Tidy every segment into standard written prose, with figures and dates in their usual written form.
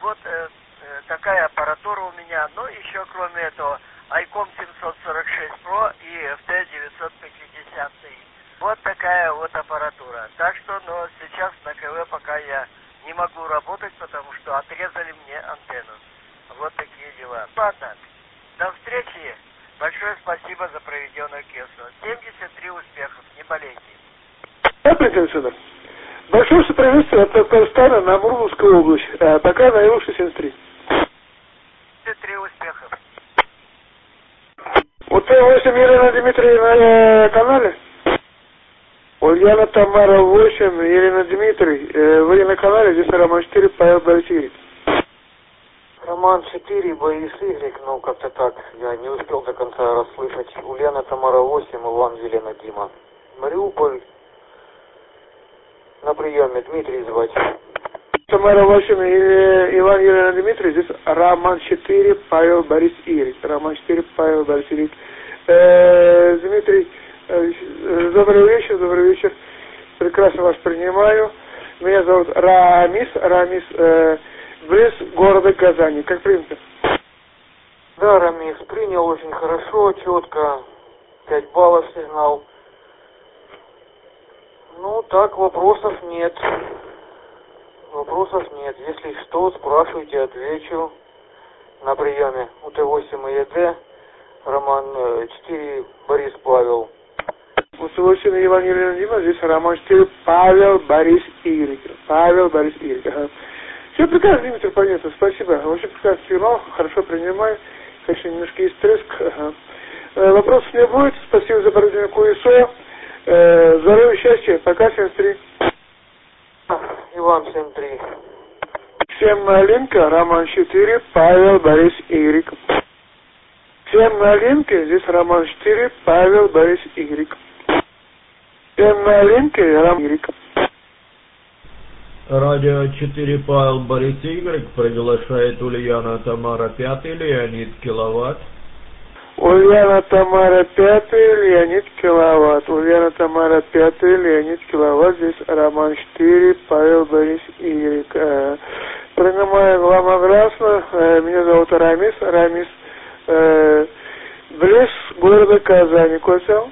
вот такая аппаратура у меня. Ну, еще кроме этого, ICOM 746 Pro и FT 950. Вот такая вот аппаратура. Так что, но сейчас на КВ пока я не могу работать, потому что отрезали мне антенну. Вот такие дела. Ладно, до встречи. Большое спасибо за проведенную кессу. 73 успехов, не болейте. Отсюда. Большое приветствие от Татарстана на Мурманскую область. Пока на Ил-63. 73 успехов. Вот Т8 Елена Дмитриевна на канале? Ульяна Тамара 8, Елена Дмитрий. Вы на канале, здесь Роман 4, Павел Борисович. Роман 4, Борис Y, ну как-то так, я не успел до конца расслышать. Ульяна Тамара 8, Иван Елена Дима. Мариуполь. На приеме, Дмитрий звать. Тамара 8, Иван Елена Дмитрий, здесь Роман 4, Павел Борис Игорь. Роман 4, Павел Борис Игорь. Дмитрий, добрый вечер. Прекрасно вас принимаю. Меня зовут Рамис, близ города Казани. Как принято? Да, Рамис, принял очень хорошо, четко. 5 баллов сигнал. Ну, так, вопросов нет. Если что, спрашивайте, отвечу. На приеме УТ-8 и ЕД. Роман 4, Борис Павел. УТ-8 Иван Елена Дима, здесь Роман 4, Павел Борис Игорь. Ага. Все прекрасно, Дмитрий, понятно, спасибо. Очень прекрасно сигнал, хорошо принимаю. Конечно, немножко есть треск. Ага. Вопросов не будет. Спасибо за проведение КУИСО. Здоровья, счастья. Пока, 73. Иван 73. Всем малинка, Роман 4, Павел Борис Игорь. Всем малинка, здесь Роман 4, Павел Борис Игорь. Всем малинка, Роман Игорь. Радио 4 Павел Борис Игорь приглашает Ульяна Тамара 5, Леонид Киловатт. Ульяна Тамара 5, Леонид Киловатт. Ульяна Тамара 5, Леонид Киловатт. Здесь Роман 4, Павел Борис Игорь. Принимаю гламографно. Меня зовут Рамис. Близ города Казани. Косел?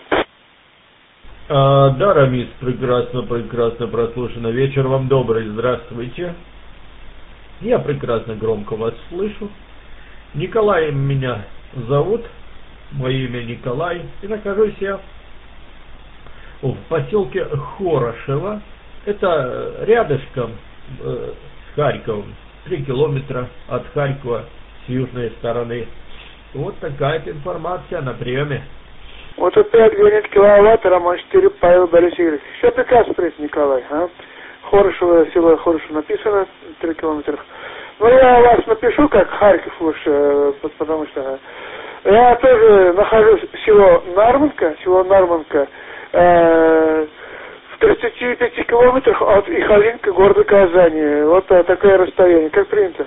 Да, Рамис, прекрасно прослушано. Вечер вам добрый, здравствуйте. Я прекрасно громко вас слышу. Николай меня зовут. Мое имя Николай. И нахожусь я в поселке Хорошево. Это рядышком с Харьковом. 3 километра от Харькова с южной стороны. Вот такая информация на приеме. Вот опять Леонид Киловатт, Роман 4, Павел Борис Игорь. Все прекрасно, Николай. Хорошево, село Хорошево написано, 3 километра. Ну, я вас напишу, как Харьков лучше, потому что я тоже нахожусь в село Нарманка, в 35 километрах от Ихалинка, города Казани. Вот такое расстояние. Как принято?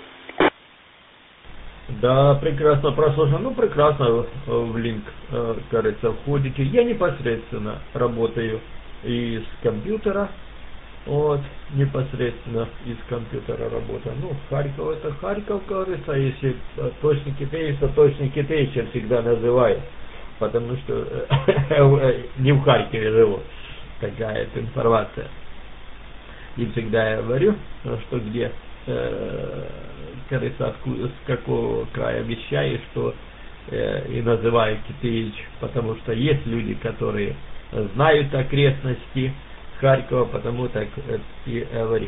Да, прекрасно прослушано. Ну, прекрасно в линк, кажется, входите. Я непосредственно работаю из компьютера. Вот, непосредственно из компьютера работаю. Ну, Харьков это Харьков, кажется, если точно китайцы всегда называют. Потому что не в Харькове живу. Такая информация. И всегда я говорю, что где кажется, с какого края вещаю, что и называю китаич, потому что есть люди, которые знают окрестности Харькова, потому так и говорю.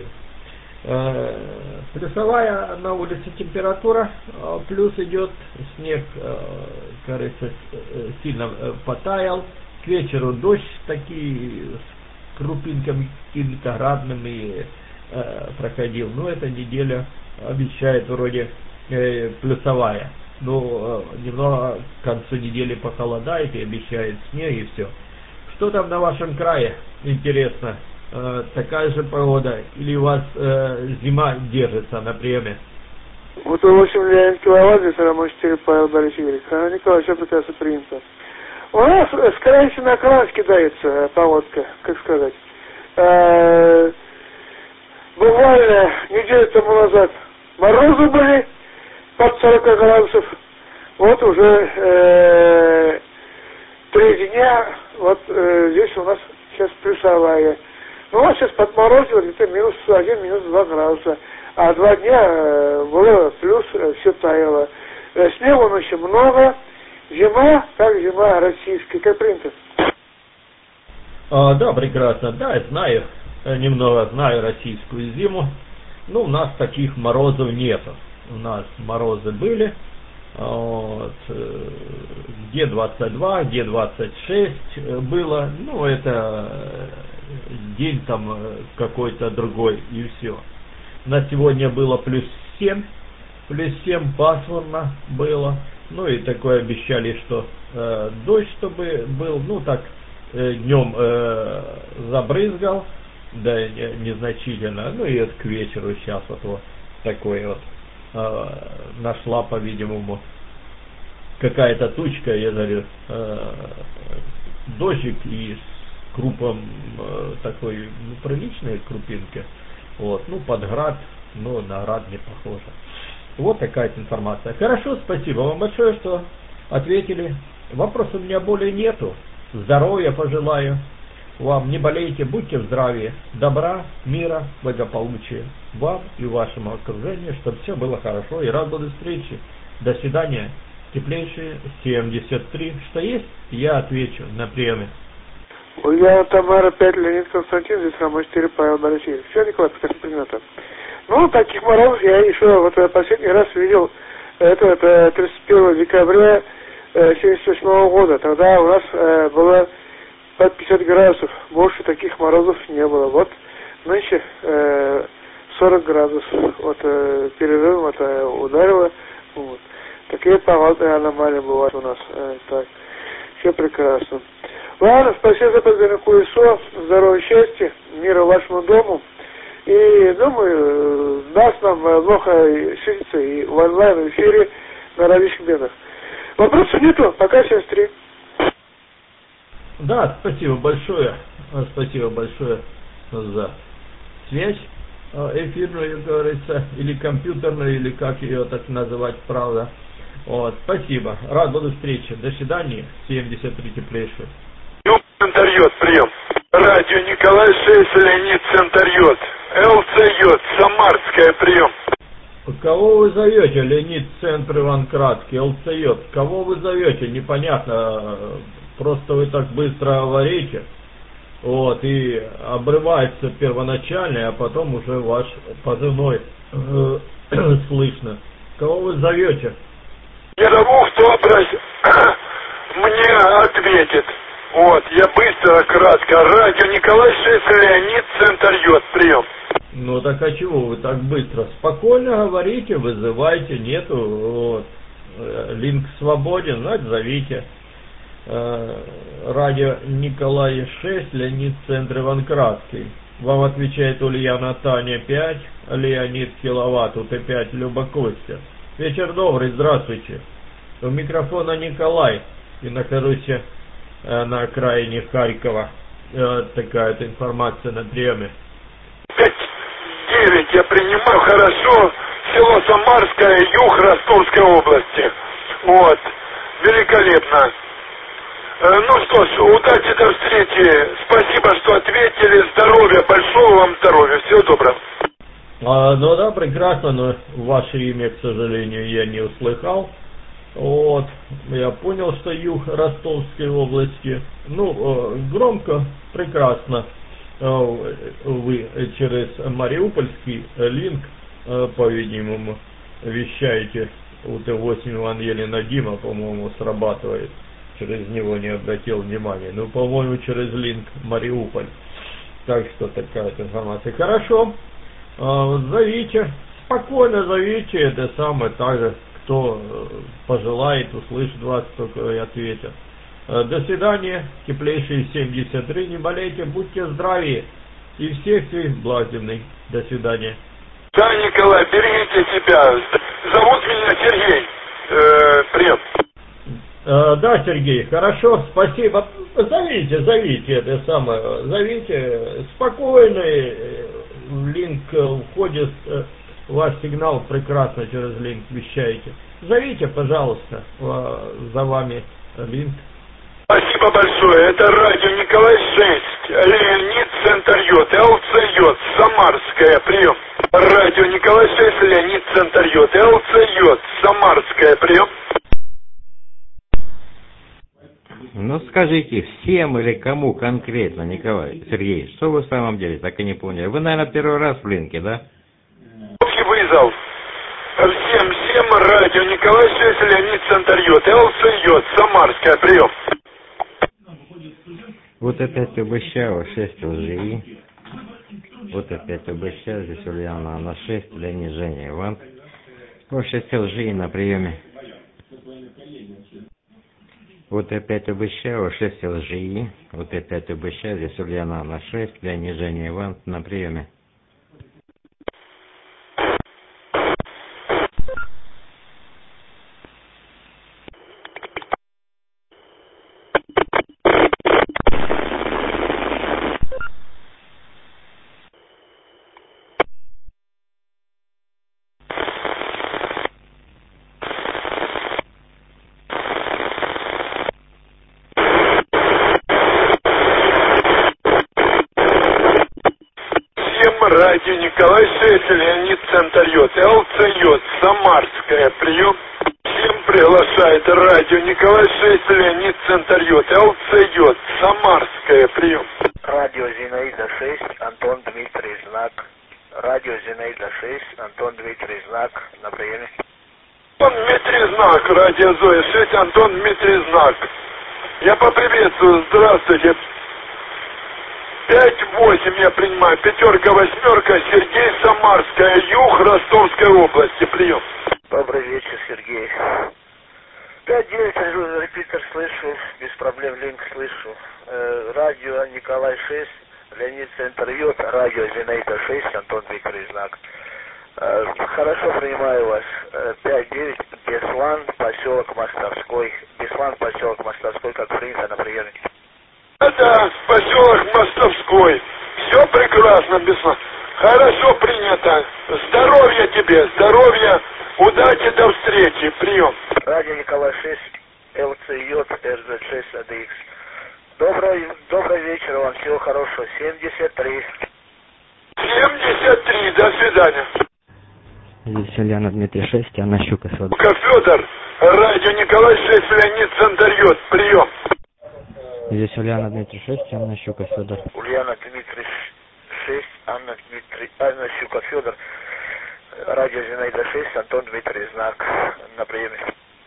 Плюсовая на улице температура, плюс идет снег, кажется, сильно потаял, к вечеру дождь такие с крупинками какими-то градными проходил, но эта неделя обещает вроде плюсовая, но немного к концу недели похолодает и обещает снег и все. Что там на вашем крае, интересно? Такая же погода или у вас зима держится на приеме? Вот 8 Леонид Киловатт, здесь Роман 4, Павел Борис Игорь. Николай, все прекрасно принято. У нас с крайности на кран кидается погодка, как сказать. Буквально неделю тому назад Морозы были под 40 градусов. Вот уже 3 дня, вот здесь у нас сейчас плюсовая. Ну, а сейчас подморозило где-то -1, -2 градуса. А 2 дня было плюс, все таяло. Снегу еще много. Зима, как зима российская, как принято. Да, прекрасно. Да, я знаю, немного знаю российскую зиму. Ну, у нас таких морозов нету. У нас морозы были, вот, где 22, где 26 было. Ну, это день там какой-то другой, и все. На сегодня было +7, +7 пасмурно было. Ну и такое обещали, что дождь чтобы был, ну так днем забрызгал, да незначительно, ну и к вечеру сейчас вот такой вот нашла, по-видимому, какая-то тучка, я говорю, дождик и с крупом такой, ну, приличной крупинки, вот, ну под град, но на град не похоже. Вот такая информация. Хорошо, спасибо вам большое, что ответили. Вопросов у меня более нету. Здоровья пожелаю вам, не болейте, будьте в здравии, добра, мира, благополучия вам и вашему окружению, чтобы все было хорошо, и рад буду встрече. До свидания. Теплейшие 73. Что есть, я отвечу на приеме. Ульяна Тамара 5, Леонид Константин, здесь Роман 4, Павел Борисович. Все, Николай, скажите, принято. Ну, таких морозов я еще вот последний раз видел, это 31 декабря 1978 года. Тогда у нас было под 50 градусов. Больше таких морозов не было. Вот нынче 40 градусов. Вот перерывом это ударило. Вот. Такие погодные аномалии бывают у нас. Так, все прекрасно. Ладно, спасибо за позвонок колесо. Здоровья, счастья, мира вашему дому. И думаю, даст нам плохо сидится и в онлайн-эфире на различных бедах. Вопросов нету, пока 73. Да, спасибо большое за связь эфирную, как говорится, или компьютерную, или как ее так называть, правда. Вот, спасибо, рад буду встрече. До свидания, 73 теплейший. Центр-Йод, прием. Радио Николай 6, Леонид Центр-Йод. ЛЦ-Йод, Самарская, прием. Кого вы зовете? Леонид Центр, Иван Краткий, ЛЦ-Йод. Кого вы зовете? Непонятно. Просто вы так быстро говорите. Вот, и обрывается первоначальный, а потом уже ваш позывной слышно. Кого вы зовете? Я тому, кто мне ответит. Вот, я быстро, кратко. Радио Николай 6, Леонид Центр-Йод, прием. Ну так а чего вы так быстро? Спокойно говорите, вызывайте, нету, вот. Линк свободен, значит зовите. Радио Николай 6, Леонид Центр, Иван Краткий. Вам отвечает Ульяна Таня 5, Леонид Киловатт, УТ5, Люба Костя. Вечер добрый, здравствуйте. У микрофона Николай, и нахожусь на окраине Харькова. Такая-то информация на приеме. 5-9 я принимаю, хорошо. Село Самарское, юг Ростовской области. Вот, великолепно. Ну что ж, удачи до встречи. Спасибо, что ответили. Здоровья, большого вам здоровья. Всего доброго. Ну да, прекрасно, но ваше имя, к сожалению, я не услыхал. Вот, я понял, что юг Ростовской области. Ну, громко, прекрасно. Вы через Мариупольский линк, по-видимому, вещаете. УТ-8 Иван Елена Дима, по-моему, срабатывает. Через него не обратил внимания. Ну, по-моему, через линк Мариуполь. Так что такая информация. Хорошо. Зовите. Спокойно зовите. Это самое так же. Кто пожелает, услышит вас, только и ответят. До свидания. Теплейшие 73. Не болейте. Будьте здравы. И всех благ земных. До свидания. Да, Николай, берегите себя. Зовут меня Сергей. Прием. Да, Сергей, хорошо, спасибо. Зовите, это самое, зовите. Спокойный линк входит в ваш сигнал прекрасно через линк вещаете. Зовите, пожалуйста, за вами линк. Спасибо большое. Это радио Николай 6, Леонид, центр Йод, ЛЦ Йод, Самарская, прием. Радио Николай 6, Леонид, центр Йод, ЛЦ Йод, Самарская, прием. Ну скажите, всем или кому конкретно, Николай, Сергей, что вы в самом деле так и не поняли? Вы, наверное, первый раз в линке, да? Общий вызов. Всем радио Николай 6, Леонид, центр Йод, ЛЦ Йод, Самарская, прием. Вот опять Обыщава, 6 ЛЖИ. Вот опять Обыщава, здесь Ульяна на 6, Леонид, Женя, Иван. Вот 6 ЛЖИ на приеме. Вот опять Обыщава, 6 ЛЖИ. Вот опять Обыщава, здесь Ульяна на 6, Леонид, Женя, Иван на приеме. Радио Николай 6, Леонид, центр Йод, ЛЦ Йод, Самарская, прием. Всем приглашает радио Николай 6, Леонид, центр Йод, ЛЦ Йод, Самарская, прием. Радио Зинаида 6, Антон Дмитрий, знак. Радио Зинаида 6, Антон Дмитрий, знак, на приеме. Антон Дмитрий, знак, радио Зоя 6, Антон Дмитрий, знак. Я поприветствую, здравствуйте. 5-8 я принимаю, 5-8, Сергей, Самарская, Юг, Ростовской области, прием. Добрый вечер, Сергей. 5-9, репитер слышу, без проблем линк слышу. Радио Николай 6, Леонид, центр Йод, радио Зинаида 6, Антон Дмитрий, знак. Хорошо принимаю вас. 5-9, Беслан, поселок Мостовской. Беслан, поселок Мостовской, как принято на приеме. Это поселок Мостовской. Все прекрасно, Беслан. Хорошо принято. Здоровья тебе, здоровья, удачи, до встречи. Прием. Радио Николай 6, ЛЦЙ, РЗ6, АДХ. Добрый вечер вам, всего хорошего. 73. 73, до свидания. Здесь Ульяна Дмитрий 6, Анна Щука, Федор. Федор, радио Николай 6, Леонид, центр Йод, прием. Здесь Ульяна Дмитрий 6, Анна Щука, Федор. Ульяна Дмитрий 6, Анна Щука, Федор. Радио Зинаида 6, Антон Дмитрий, знак, на приеме.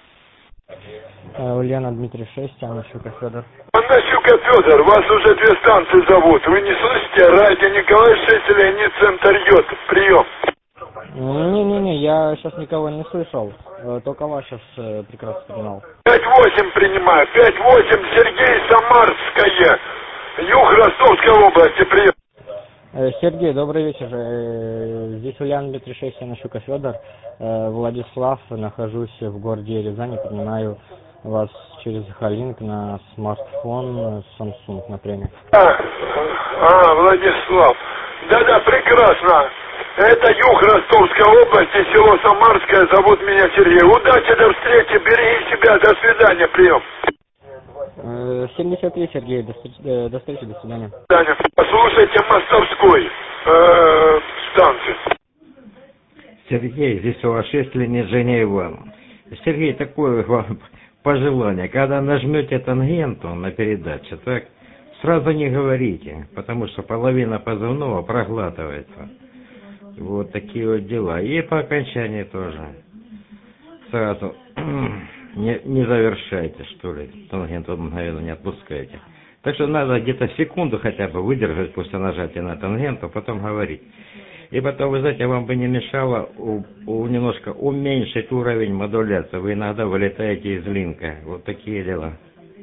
Ульяна Дмитрий 6, Анна Щука, Федор. Анна Щука, Федор, вас уже 2 станции зовут. Вы не слышите? Радио Николай 6, Леонид, центр Йод, прием. Не, я сейчас никого не слышал. Только вас сейчас прекрасно принимал. 5-8 принимаю. 5-8, Сергей, Самарская. Юг Ростовской области, прием. Сергей, добрый вечер. Здесь Ульяна Дмитрий 6, Анна Щука, Федор. Владислав, нахожусь в городе Рязани, принимаю вас через Халинк на смартфон Samsung на премии. Владислав. Да, прекрасно. Это юг Ростовской области, село Самарское, зовут меня Сергей. Удачи, до встречи, береги себя, до свидания, прием. 73, Сергей, до встречи, до свидания. Послушайте Мостовской станцию. Сергей, здесь у вас 6 Леонид, Женя, Иван. Сергей, такое вам пожелание. Когда нажмете тангенту на передаче, так сразу не говорите, потому что половина позывного проглатывается. Вот такие вот дела. И по окончании тоже. Сразу не завершайте, что ли. Тангенту мгновенно не отпускайте. Так что надо где-то секунду хотя бы выдержать после нажатия на тангенту, потом говорить. И потом, вы знаете, вам бы не мешало немножко уменьшить уровень модуляции. Вы иногда вылетаете из линка. Вот такие дела.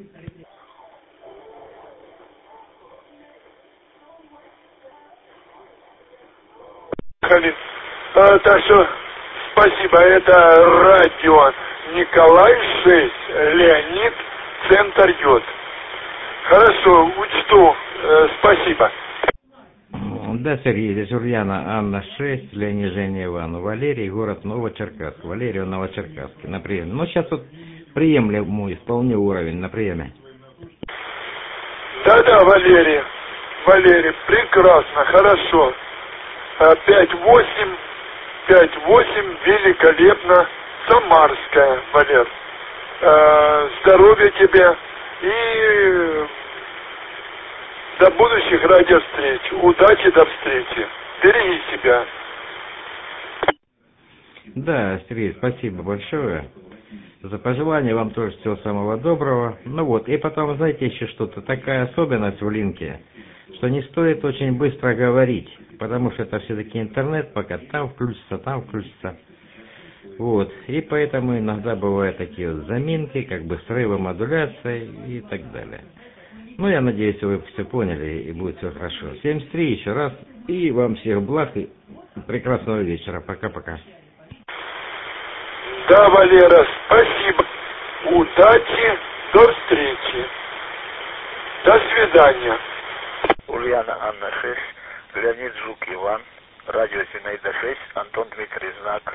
Так что спасибо. Это радио Николай 6, Леонид, центр Йод. Хорошо, учту. Спасибо. Да, Сергей, здесь Ульяна, Анна 6, Леонид, Женя, Иван, Валерий, город Новочеркасск. Валерий, Новочеркасске, на приеме. Ну, сейчас вот приемлемый, вполне уровень на приеме. Да, Валерий, прекрасно, хорошо. 5-8, великолепно, Самарская, Валер. Здоровья тебе и до будущих радиовстреч. Удачи, до встречи. Береги себя. Да, Сергей, спасибо большое за пожелания. Вам тоже всего самого доброго. Ну вот, и потом, знаете, еще что-то. Такая особенность в линке, что не стоит очень быстро говорить, потому что это все-таки интернет, пока там включится. Вот, и поэтому иногда бывают такие вот заминки, как бы срывы модуляции и так далее. Ну, я надеюсь, вы все поняли и будет все хорошо. 73 еще раз, и вам всех благ и прекрасного вечера. Пока-пока. Да, Валера, спасибо. Удачи, до встречи. До свидания. Ульяна, Анна 6, Леонид, Жук, Иван, радио Зинаида 6, Антон, Дмитрий, Знак.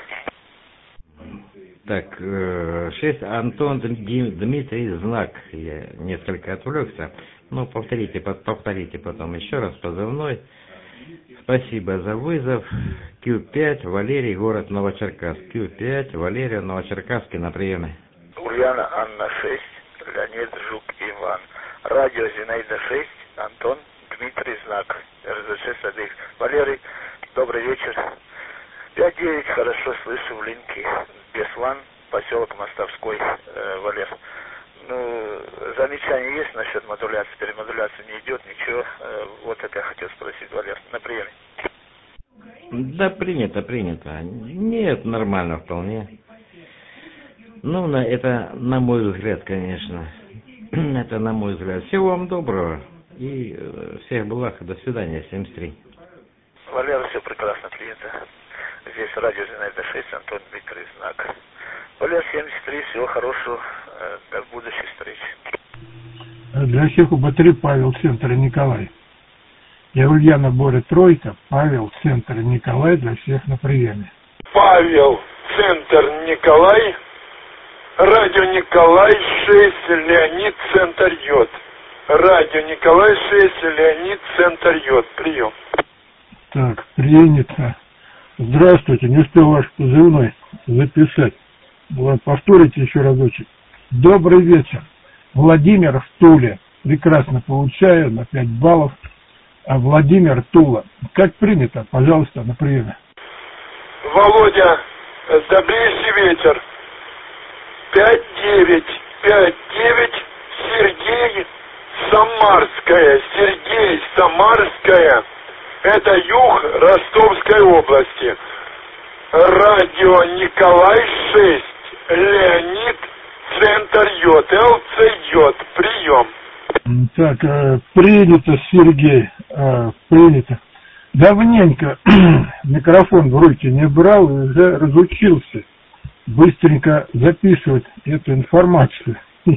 Так, 6, Антон, Дмитрий, Знак. Я несколько отвлекся. Ну, повторите потом еще раз позывной. Спасибо за вызов. Q5, Валерий, город Новочеркасск. Q5, Валерий, Новочеркасске, на приеме. Ульяна, Анна 6, Леонид, Жук, Иван, радио Зинаида 6, Антон, Дмитрий, Знак. РЗ6 Садых. Валерий, добрый вечер. 5-9, хорошо слышу в линке. Беслан, поселок Мостовской, Валер. Ну, замечания есть насчет модуляции? Перемодуляция не идет, ничего. Вот это я хотел спросить, Валер, на приеме. Да, принято. Нет, нормально вполне. Ну, это на мой взгляд, конечно. Это на мой взгляд. Всего вам доброго и всех благ. До свидания, 73. Валера, все прекрасно принято. Здесь радио Зинаида 6, Антон, Дмитрий, Знак. Валер, 73, всего хорошего, до будущих встреч. Для всех УБ-3 Павел, центр Николай. Я Ульяна, Боря, тройка, Павел, центр Николай, для всех на приеме. Павел, центр Николай, радио Николай 6, Леонид, центр Йод. Радио Николай 6, Леонид, центр Йод. Прием. Так, принято. Здравствуйте, не успел ваш позывной записать. Повторите еще разочек. Добрый вечер. Владимир в Туле. Прекрасно получаю на 5 баллов. А Владимир, Тула. Как принято, пожалуйста, на приеме. Володя, добрейший вечер. 5-9, Сергей, Самарская. Это юг Ростовской области. Радио Николай 6, Леонид, центр Йод, ЛЦ Йод. Прием. Так, принято, Сергей, принято. Давненько микрофон в руки не брал и уже разучился быстренько записывать эту информацию.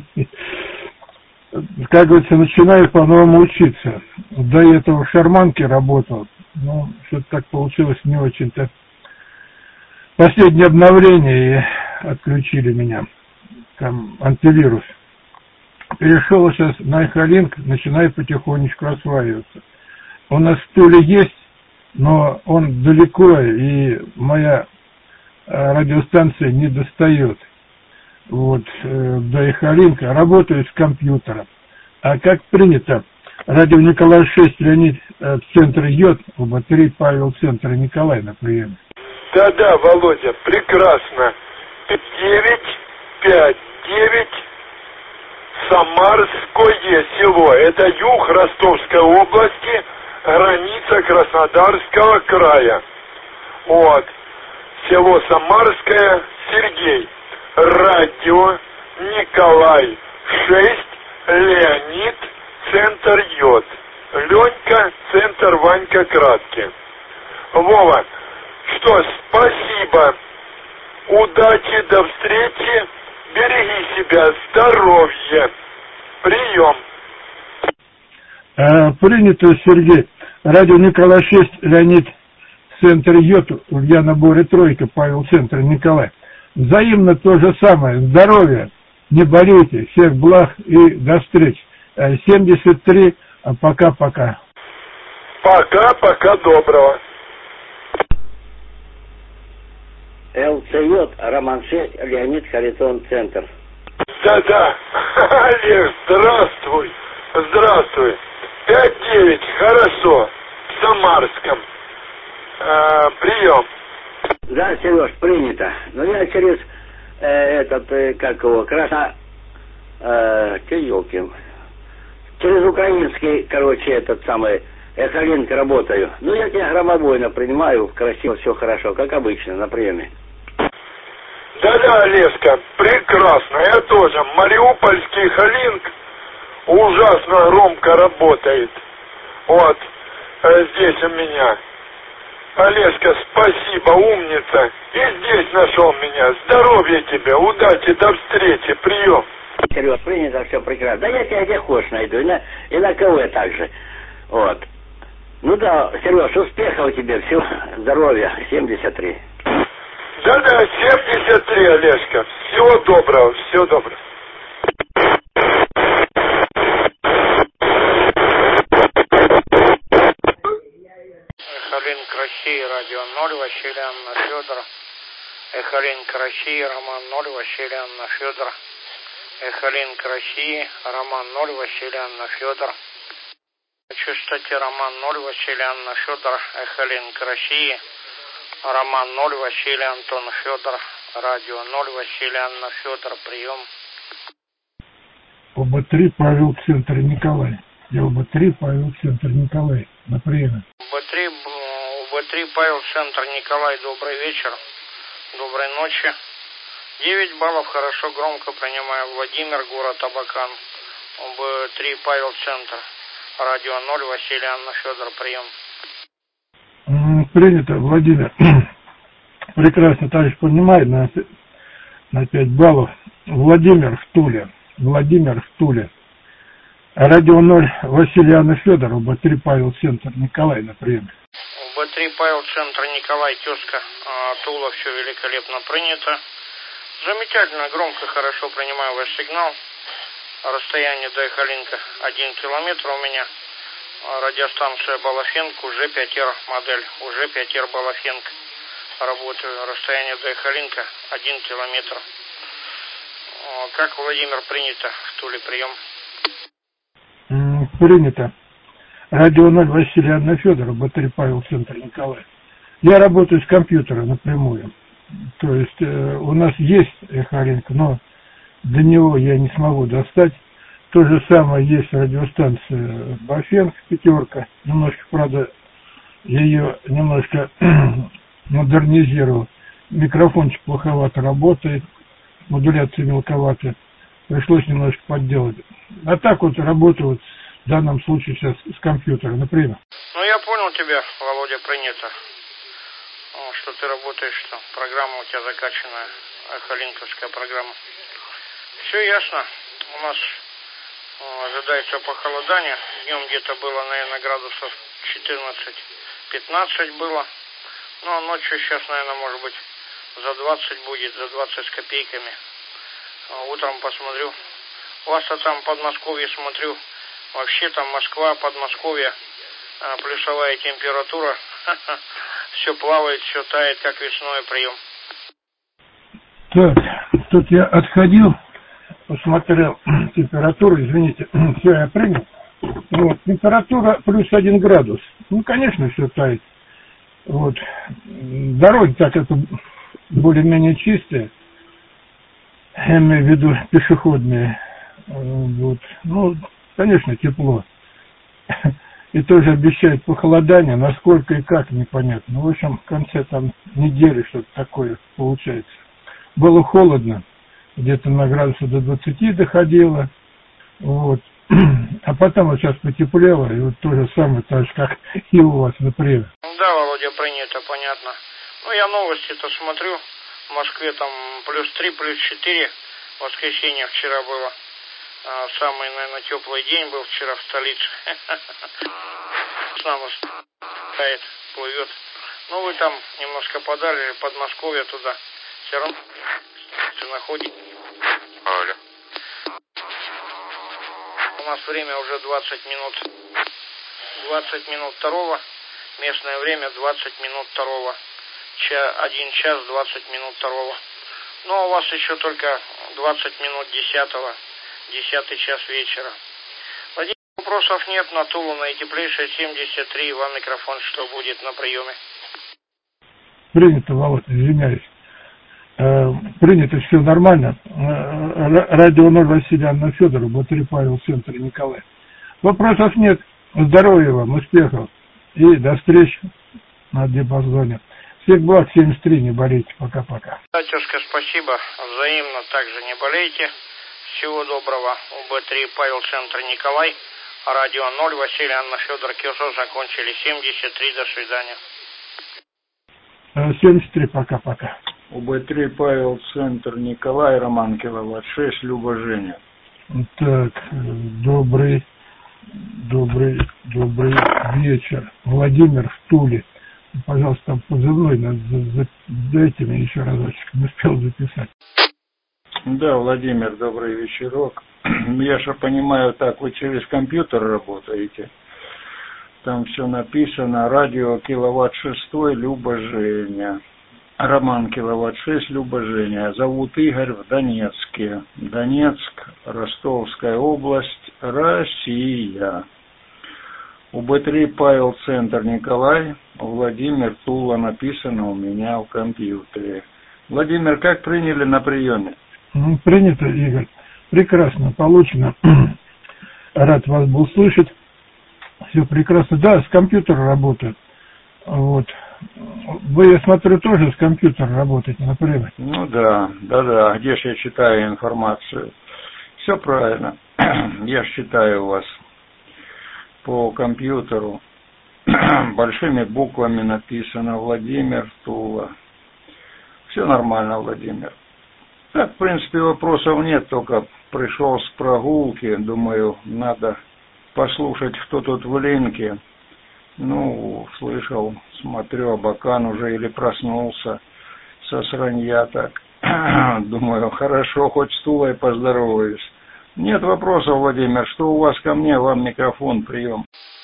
Как говорится, начинаю по-новому учиться. До этого в шарманке работал, но что-то так получилось не очень-то. Последнее обновление и отключили меня, там антивирус. Перешел сейчас на Эхолинк, начинаю потихонечку осваиваться. Он на стуле есть, но он далеко, и моя радиостанция не достает. Вот, до Эхолинка. Работаю с компьютера. А как принято, радио Николай 6, Леонид, центр Йод, УБ-3 Павел, центр Николай на приеме. Да, Володя, прекрасно. 5-9, Самарское село. Это юг Ростовской области, граница Краснодарского края. Вот. Село Самарское, Сергей. Радио Николай 6, Леонид, центр Йод. Ленька, центр Ванька Кратки. Вова, что, спасибо. Удачи, до встречи. Береги себя, здоровья. Прием. Принято, Сергей. Радио Николай 6, Леонид, центр Йод, Ульяна Боря Тройка, Павел, центр Николай. Взаимно то же самое. Здоровья, не болейте, всех благ и до встречи. 73, пока-пока. Пока, доброго. ЛЦЙ, Роман 6, Леонид, Харитон, центр. Да, Олег, здравствуй. 5-9, хорошо, в Самарском. Прием. Да, Сереж, принято. Но я через через украинский, Эхолинк работаю. Ну, я тебя громобойно принимаю, красиво, все хорошо, как обычно, на приеме. Да, Олежка, прекрасно. Я тоже. Мариупольский Эхолинк ужасно громко работает. Вот, здесь у меня. Олежка, спасибо, умница. И здесь нашел меня. Здоровья тебе, удачи, до встречи, прием. Сереж, принято, все прекрасно. Да я тебя где хочешь найду, и на КВ также. Вот. Ну да, Сереж, успехов тебе, всего здоровья, 73. Да, 73, Олежка. Всего доброго, всего доброго. Эхолинк России, радио 0, Василий Анна Федор. Эхолинк России, Роман 0, Василий Анна Федор. Эхолинк России, Роман 0, Василий Анна Федор. Частоте Роман 0, Василий Анна Федор. Эхолинк России, Роман 0, Василий Антон Федор. Радио 0, Василий Анна Федор, прием. ОБ-3, Павел, центр Николай. Я ОБ-3, Павел, центр Николай. На приеме. ОБ-3, Павел, центр Николай, добрый вечер. Доброй ночи. 9 баллов, хорошо, громко принимаю. Владимир, город Абакан. ОБ-3, Павел, центр. Радио 0, Василий Анна Федор, прием. Принято, Владимир. Прекрасно, товарищ понимает, на 5 баллов. Владимир в Туле. Радио 0, Василий Анна Федор, ОБ-3, Павел, центр Николай, на приеме. ОБ-3, Павел, центр Николай, тезка, Тула, все великолепно принято. Замечательно, громко, хорошо принимаю ваш сигнал. Расстояние до Эхолинка 1 километр у меня. Радиостанция Балафенко, уже 5R модель, уже 5R Балафенко. Работаю. Расстояние до Эхолинка 1 километр. Как, Владимир, принято в Туле, прием? Принято. Радио 0, Василий Анна Федор, ОБ-3, Павел, центр Николай. Я работаю с компьютера напрямую. То есть у нас есть Эхолинк, но до него я не смогу достать. То же самое есть радиостанция Балафенко, 5-ка. Немножко, правда, ее немножко модернизировал. Микрофончик плоховато работает, модуляция мелковатая. Пришлось немножко подделать. А так вот работаю вот в данном случае сейчас с компьютера, например. Ну, я понял тебя, Володя, принято. Что ты работаешь, что программа у тебя закачанная, эхолинковская программа. Все ясно. У нас ожидается похолодание. Днем где-то было, наверное, градусов 14-15 было. Ну, а ночью сейчас, наверное, может быть, за 20 будет, за 20 с копейками. Утром посмотрю. У вас-то там Подмосковье, смотрю, вообще там Москва, Подмосковье, плюсовая температура. Все плавает, все тает, как весной, прием. Так, тут я отходил, посмотрел температуру, извините, все, я принял. Вот, температура плюс 1 градус. Ну, конечно, все тает. Вот, дороги так это более-менее чистые, я имею в виду пешеходные. Вот, ну, конечно, тепло. И тоже обещают похолодание, насколько и как, непонятно. Ну, в общем, в конце там недели что-то такое получается. Было холодно, где-то на градусов до 20 доходило. Вот. А потом вот сейчас потеплело, и вот то же самое, так же, как и у вас, например. Да, Володя, принято, понятно. Ну, я новости-то смотрю. В Москве там плюс 3, плюс 4. Воскресенье вчера было. Самый, наверное, теплый день был вчера в столице. Снова стоит, плывет. Ну, вы там немножко подали, Подмосковье туда. Все равно находите. Алло. У нас время уже 20 минут. 20 минут второго. Местное время 20 минут второго. 1 час 20 минут второго. Но у вас еще только 20 минут 10-го. 10 час вечера. Владимир, вопросов нет. На Тулу наитеплейшая 73. Вам микрофон, что будет на приеме? Принято, Володь, извиняюсь. Принято, все нормально. Радио 0 Василий Анна Федоров, Батарей Павел, Центр Николай. Вопросов нет. Здоровья вам, успехов. И до встречи на диапазоне. Всех благ, 73, не болейте. Пока-пока. Батюшка, спасибо. Взаимно также не болейте. Всего доброго. УБ3 Павел, Центр Николай. Радио 0 Василий Анна Федор Киосо закончили. 73, до свидания. 73, пока-пока. УБ3 Павел, Центр Николай, Роман Киловатт 6, Люба Женя. Так, добрый вечер. Владимир в Туле. Пожалуйста, там позывной, дайте мне еще разочек, не успел записать. Да, Владимир, добрый вечерок. Я же понимаю, так, вы через компьютер работаете. Там все написано. Радио Киловатт 6, Люба Женя. Роман Киловатт 6, Люба Женя. Зовут Игорь, в Донецке. Донецк, Ростовская область, Россия. УБ3 Павел, Центр Николай. Владимир, Тула, написано у меня в компьютере. Владимир, как приняли на приеме? Принято, Игорь. Прекрасно, получено. Рад вас был слышать. Все прекрасно. Да, с компьютера работает. Вот. Вы, я смотрю, тоже с компьютера работаете, например. Ну да. Где же я читаю информацию? Все правильно. Я же читаю у вас по компьютеру. Большими буквами написано Владимир, Тула. Все нормально, Владимир. Так, в принципе, вопросов нет, только пришел с прогулки, думаю, надо послушать, кто тут в линке. Ну, слышал, смотрю, Абакан уже или проснулся со сранья так. Думаю, хорошо, хоть с Тулой поздороваюсь. Нет вопросов, Владимир, что у вас ко мне, вам микрофон, прием.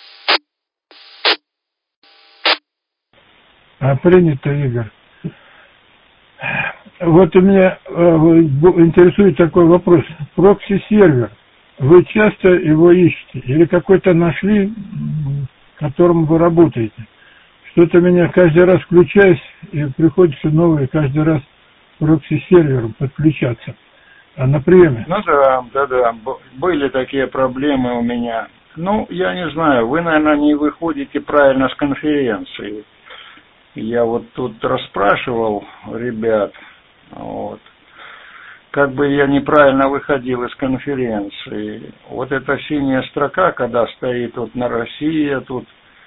Принято, Игорь. Вот у меня интересует такой вопрос. Прокси-сервер. Вы часто его ищете? Или какой-то нашли, которым вы работаете? Что-то меня каждый раз включаюсь, и приходится новый каждый раз прокси-сервером подключаться. А на приеме? Ну да. Были такие проблемы у меня. Ну, я не знаю, вы, наверное, не выходите правильно с конференции. Я вот тут расспрашивал ребят, вот. Как бы я неправильно выходил из конференции. Вот эта синяя строка, когда стоит вот на России, тут,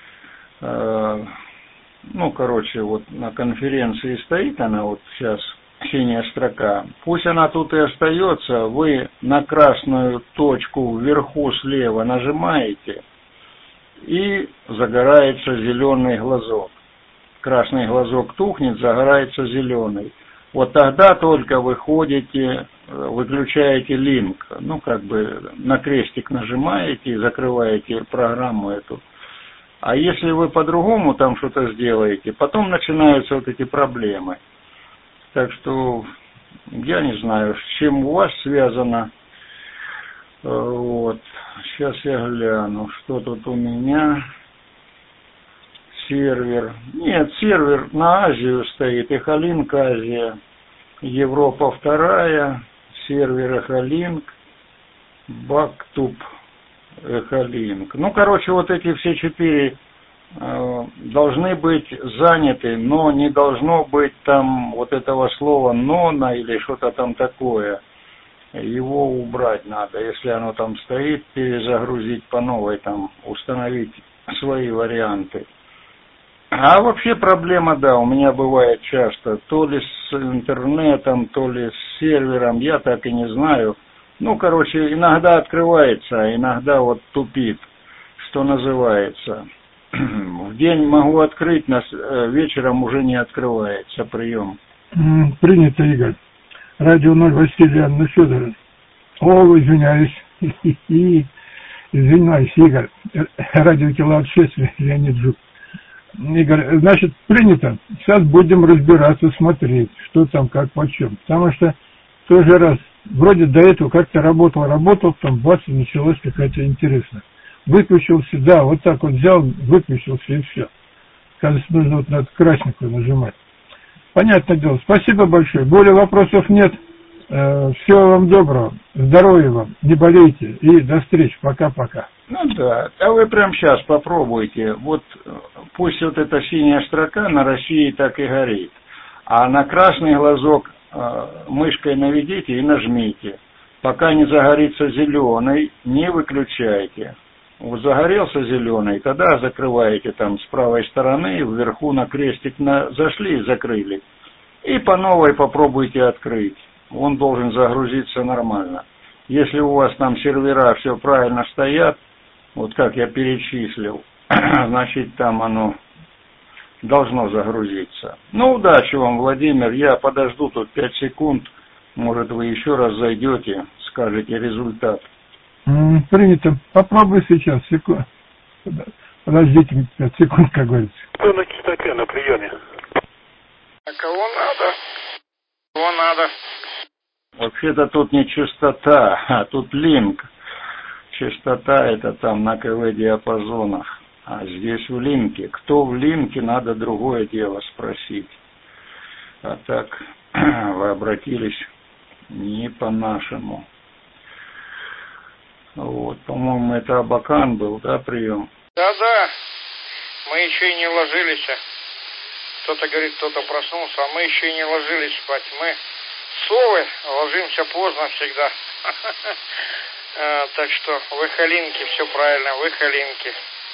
вот на конференции стоит она вот сейчас, синяя строка. Пусть она тут и остается, вы на красную точку вверху слева нажимаете, и загорается зеленый глазок. Красный глазок тухнет, загорается зеленый. Вот тогда только выходите, выключаете линк. Ну, как бы на крестик нажимаете и закрываете программу эту. А если вы по-другому там что-то сделаете, потом начинаются вот эти проблемы. Так что я не знаю, с чем у вас связано. Вот. Сейчас я гляну, что тут у меня. Сервер. Нет, сервер на Азию стоит. Эхолинк Азия. Европа 2. Сервер Эхолинк. Бактуб Эхолинк. Ну, короче, вот эти все 4 должны быть заняты, но не должно быть там вот этого слова «нона» или что-то там такое. Его убрать надо. Если оно там стоит, перезагрузить по новой, там установить свои варианты. А вообще проблема, да, у меня бывает часто, то ли с интернетом, то ли с сервером, я так и не знаю. Ну, короче, иногда открывается, а иногда вот тупит, что называется. В день могу открыть, вечером уже не открывается прием. Принято, Игорь. Радио 0 Василий Анна Федоровна. О, извиняюсь. Извиняюсь, Игорь. Радио Киловатт 6, Леонид Жук. Игорь, значит, принято. Сейчас будем разбираться, смотреть, что там, как, почем. Потому что в тот же раз, вроде до этого как-то работал, там бац, началось какая-то интересная. Выключился, да, вот так вот взял, выключился и все. Кажется, нужно вот на красненькую нажимать. Понятное дело. Спасибо большое. Более вопросов нет. Всего вам доброго. Здоровья вам. Не болейте. И до встречи. Пока-пока. Ну да. А вы прямо сейчас попробуйте. Вот пусть вот эта синяя строка на России так и горит. А на красный глазок мышкой наведите и нажмите. Пока не загорится зеленый, не выключайте. Вот загорелся зеленый, тогда закрываете там с правой стороны, вверху на крестик зашли и закрыли. И по новой попробуйте открыть. Он должен загрузиться нормально. Если у вас там сервера все правильно стоят, вот как я перечислил, значит там оно должно загрузиться. Ну, удачи вам, Владимир. Я подожду тут 5 секунд. Может, вы еще раз зайдете, скажете результат. Принято. Попробуй сейчас. Подождите 5 секунд, как говорится. Кто на частоте на приеме? А кого надо? Кого надо? Вообще-то тут не частота, а тут линк. Частота это там на КВ-диапазонах. А здесь в линке. Кто в линке, надо другое дело спросить. А так вы обратились не по-нашему. Вот, по-моему, это Абакан был, да, прием? Да. Мы еще и не ложились. Кто-то говорит, кто-то проснулся, а мы еще и не ложились спать. Мы совы, ложимся поздно всегда. Так что вы халинки, все правильно, вы халинки.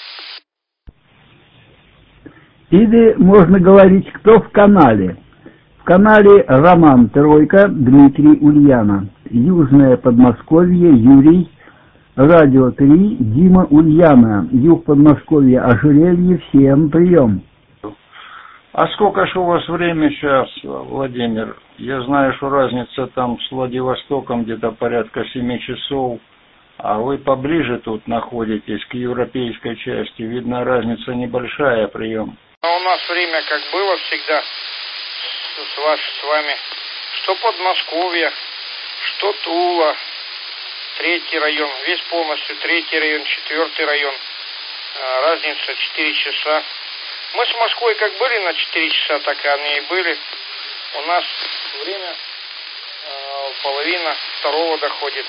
Или можно говорить, кто в канале. В канале Роман Тройка, Дмитрий Ульяна. Южное Подмосковье, Юрий. Радио 3, Дима Ульяна. Юг Подмосковья, Ожерелье. Всем прием. А сколько ж у вас время сейчас, Владимир? Я знаю, что разница там с Владивостоком где-то порядка 7 часов. А вы поближе тут находитесь к европейской части. Видно, разница небольшая, прием. А у нас время как было всегда с вами. Что Подмосковье, что Тула, 3-й район, весь полностью 3-й район, 4-й район. Разница 4 часа. Мы с Москвой как были на 4 часа, так и они и были. У нас время половина второго доходит.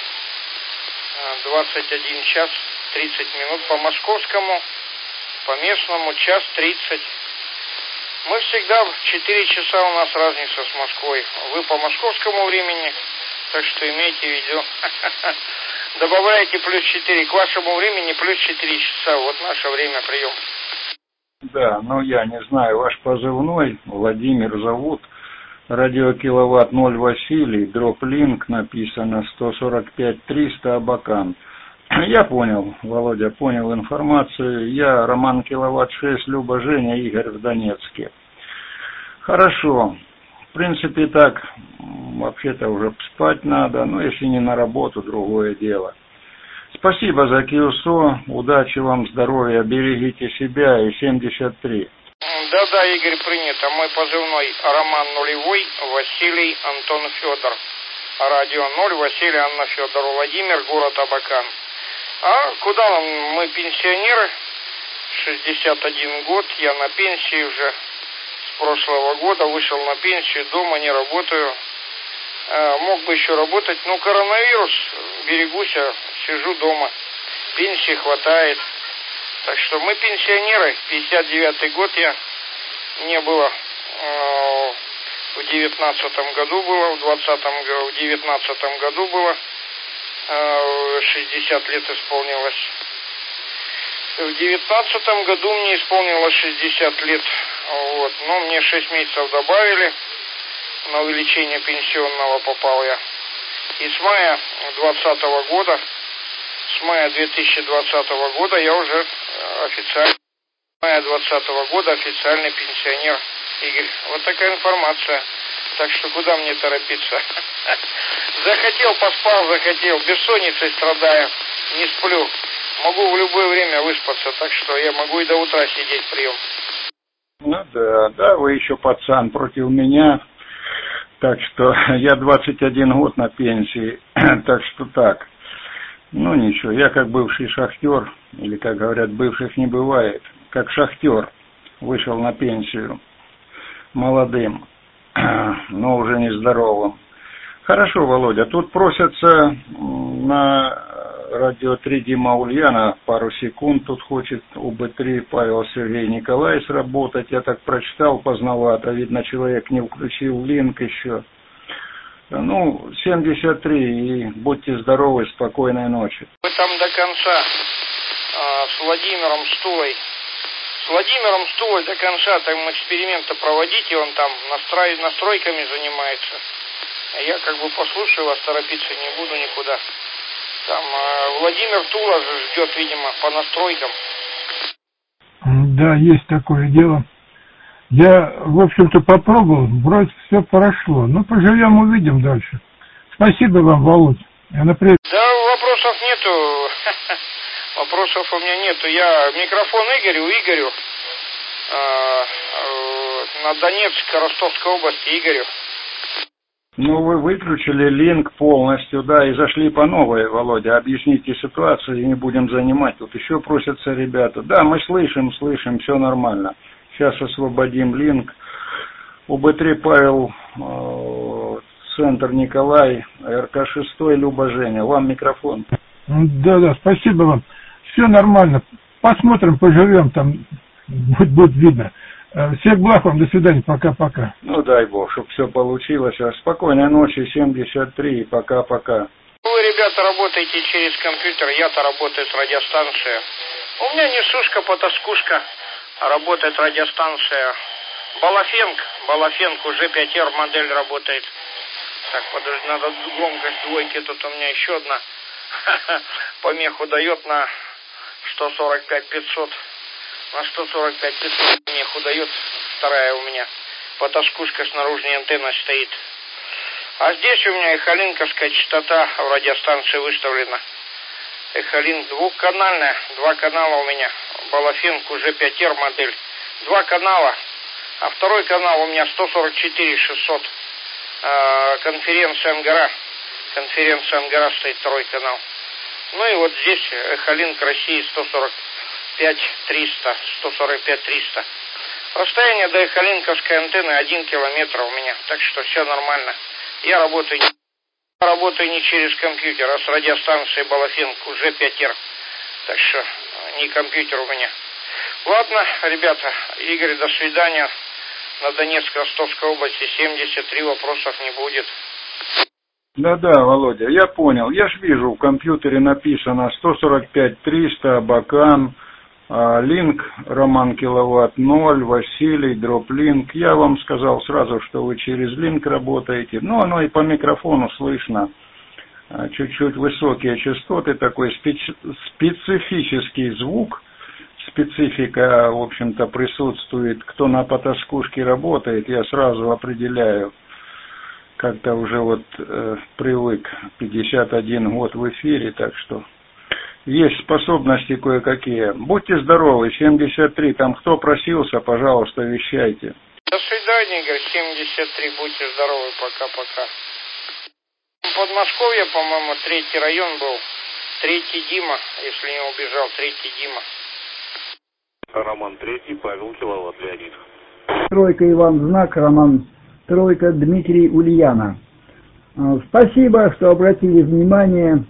21 час 30 минут по московскому, по местному час 30. Мы всегда в 4 часа у нас разница с Москвой. Вы по московскому времени, так что имейте в виду. Добавляйте плюс 4 к вашему времени, плюс 4 часа. Вот наше время прием. Да, но я не знаю, ваш позывной, Владимир зовут, радио Киловатт 0 Василий, дроп-линк написано 145-300 Абакан. Я понял, Володя, понял информацию. Я Роман Киловатт 6, Люба, Женя, Игорь в Донецке. Хорошо. В принципе, так, вообще-то уже спать надо, но если не на работу, другое дело. Спасибо за КИУСО, удачи вам, здоровья, берегите себя и 73. Да, Игорь, принято. Мой позывной Роман нулевой, Василий Антон Федор. Радио 0, Василий Анна Федор, Владимир, город Абакан. А куда нам? Мы пенсионеры, 61 год, я на пенсии уже с прошлого года, вышел на пенсию, дома не работаю. Мог бы еще работать, но коронавирус, берегусь, сижу дома, пенсии хватает. Так что мы пенсионеры, 59-й год я, не было, в 19-м году было, в 19-м году было, 60 лет исполнилось. В 19-м году мне исполнилось 60 лет, вот, но мне 6 месяцев добавили, на увеличение пенсионного попал я. И с мая 2020 года, с мая 2020 года я уже официально Мая 2020 года официальный пенсионер Игорь. Вот такая информация. Так что куда мне торопиться? Захотел, поспал, захотел. Бессонницей страдаю, не сплю. Могу в любое время выспаться, так что я могу и до утра сидеть прием. Ну да, вы еще пацан против меня. Так что я 21 год на пенсии. Так что так. Ну ничего, я как бывший шахтер, или как говорят, бывших не бывает, как шахтер вышел на пенсию молодым, но уже нездоровым. Хорошо, Володя, тут просятся на радио 3 Дима Ульяна пару секунд, тут хочет УБ3 Павел Сергей Николай сработать, я так прочитал поздновато, видно, человек не включил линк еще. Ну, 73, и будьте здоровы, спокойной ночи. Вы там до конца с Владимиром Стулой. С Владимиром Стулой до конца там эксперименты проводите, он там настройками занимается. Я как бы послушаю вас, торопиться не буду никуда. Там Владимир Тула ждет, видимо, по настройкам. Да, есть такое дело. Я, в общем-то, попробовал, вроде все прошло. Ну, поживем, увидим дальше. Спасибо вам, Володь. Да, вопросов нету. Вопросов у меня нету. Я микрофон Игорю. На Донецк, Ростовской области, Игорю. Ну, вы выключили линк полностью, да, и зашли по новой, Володя. Объясните ситуацию, и не будем занимать. Тут еще просятся ребята. Да, мы слышим, все нормально. Сейчас освободим линк. УБ3 Павел, Центр Николай, РК-6, Люба Женя. Вам микрофон. Да, спасибо вам. Все нормально. Посмотрим, поживем, там будет видно. Всех благ вам, до свидания, пока-пока. Ну, дай бог, чтобы все получилось. Спокойной ночи, 73, пока-пока. Вы, ребята, работаете через компьютер, я-то работаю с радиостанцией. У меня несушка, потаскушка, работает радиостанция. Балафенко, уже 5R модель работает. Так, подожди, надо громкость двойки, тут у меня еще одна помеху дает на 145-500. На 145-500 помеху дает, вторая у меня. Потаскушка с наружной антенной стоит. А здесь у меня эхолинковская частота в радиостанции выставлена. Эхолинк двухканальная, 2 канала у меня. Балафенко уже 5R модель. 2 канала, а второй канал у меня 144-600. Конференция Ангара. Конференция Ангара стоит, второй канал. Ну и вот здесь эхолинк России 145-300. Расстояние до эхолинковской антенны 1 километр у меня, так что все нормально. Я работаю не через компьютер, а с радиостанцией Балафенко, уже 5R. Так что не компьютер у меня. Ладно, ребята, Игорь, до свидания. На Донецк, Ростовской области 73, вопросов не будет. Да, Володя, я понял. Я ж вижу, в компьютере написано 145-300, Абакан, линк Роман Киловатт 0, Василий, дроп-линк. Я вам сказал сразу, что вы через линк работаете. Ну, оно и по микрофону слышно. Чуть-чуть высокие частоты, такой специфический звук. Специфика, в общем-то, присутствует. Кто на потаскушке работает, я сразу определяю. Как-то уже вот привык, 51 год в эфире, так что есть способности кое-какие. Будьте здоровы, 73, там кто просился, пожалуйста, вещайте. До свидания, Игорь, 73, будьте здоровы, пока-пока. Подмосковье, по-моему, 3-й район был, 3-й Дима, если не убежал, 3-й Дима. Роман 3, Павел Киловатт, Леонид. Тройка Иван Знак, Роман Тройка, Дмитрий Ульяна. Спасибо, что обратили внимание.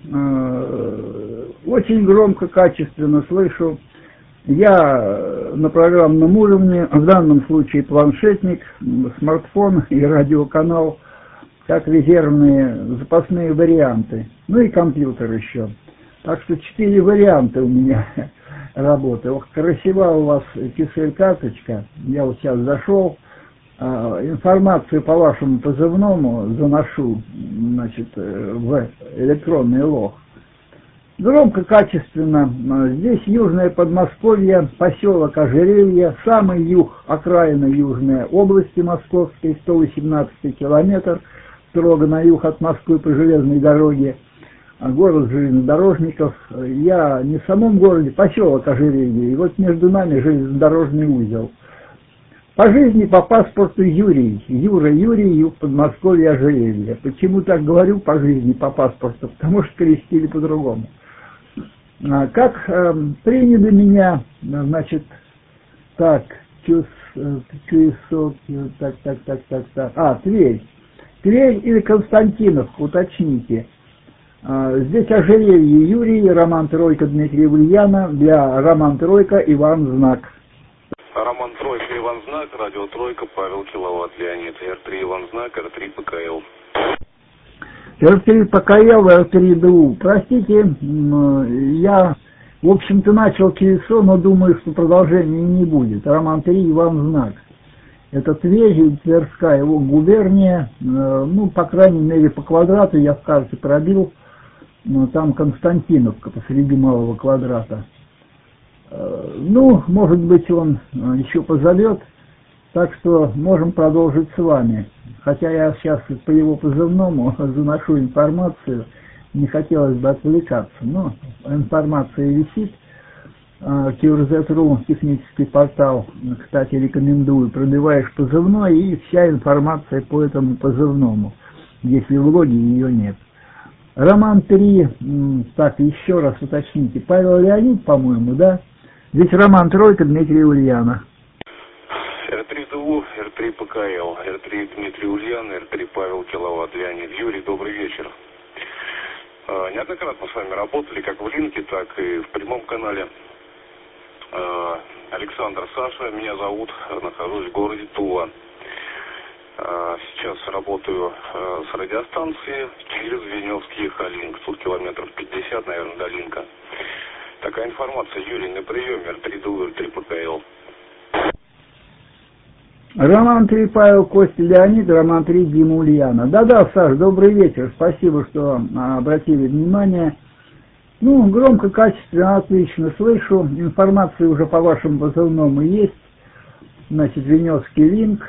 Очень громко, качественно слышу. Я на программном уровне, в данном случае планшетник, смартфон и радиоканал, как резервные запасные варианты. Ну и компьютер еще. Так что 4 варианта у меня работы. Ох, красива у вас кисель-карточка. Я вот сейчас зашел. Информацию по вашему позывному заношу, значит, в электронный лог. Громко, качественно. Здесь южное Подмосковье, поселок Ожерелье, самый юг, окраина южной области Московской, 118 километр, строго на юг от Москвы по железной дороге, город железнодорожников. Я не в самом городе, поселок Ожерелье, и вот между нами железнодорожный узел. По жизни, по паспорту Юрий, Юрий, юг Подмосковья, Ожерелье. Почему так говорю по жизни, по паспорту? Потому что крестили по-другому. Как приняли меня, значит, так, Тверь. Тверь или Константиновка, уточните. Здесь Ожерелье Юрий, Роман Тройка, Дмитрий Ульяна, для Роман Тройка, Иван Знак. Роман Тройка, Иван Знак, радио Тройка, Павел Киловатт, Леонид, Р3 Иван Знак, Р3 ПКЛ. Р3 ПКЛ, Р3 ДУ. Простите, я, в общем-то, начал КСО, но думаю, что продолжения не будет. Роман 3, Иван Знак. Это Тверь, Тверская его губерния, ну, по крайней мере, по квадрату я в карте пробил, но там Константиновка посреди малого квадрата. Ну, может быть, он еще позовет, так что можем продолжить с вами. Хотя я сейчас по его позывному заношу информацию, не хотелось бы отвлекаться, но информация висит. QRZ.ru, технический портал, кстати, рекомендую, пробиваешь позывной, и вся информация по этому позывному, если в логе ее нет. Роман 3, так, еще раз уточните, Павел Леонид, по-моему, да? Здесь Роман Тройка, Дмитрий Ульяна. Р3 ДУ, Р3 ПКЛ, Р3 Дмитрий Ульяна, Р3 Павел Киловатт, Леонид. Юрий, добрый вечер. Неоднократно с вами работали, как в линке, так и в прямом канале. Александр, Саша, меня зовут, нахожусь в городе Тула. Сейчас работаю с радиостанции через Веневский Халинг. Тут километров 50, наверное, до Линка. Такая информация, Юрий, на приеме, Р3 ДУ, Р3 ПКЛ. Роман 3, Павел, Костя, Леонид, Роман 3, Дима, Ульяна. Да-да, Саш, добрый вечер, спасибо, что обратили внимание. Ну, громко, качественно, отлично слышу, информация уже по вашему позывному есть. Значит, Веневский линк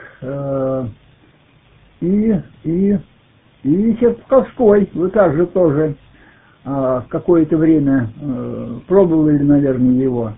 и Серпуховской, вы также тоже какое-то время пробовали, наверное, его.